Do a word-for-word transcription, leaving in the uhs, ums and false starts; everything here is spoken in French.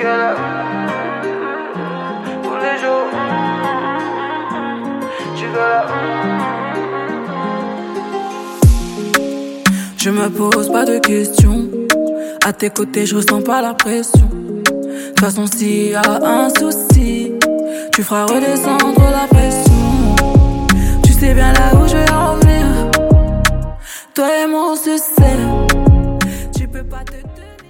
galères. Tous les jours, tu galères. Je me pose pas de questions. À tes côtés, je ressens pas la pression. De toute façon, s'il y a un souci, tu feras redescendre la pression.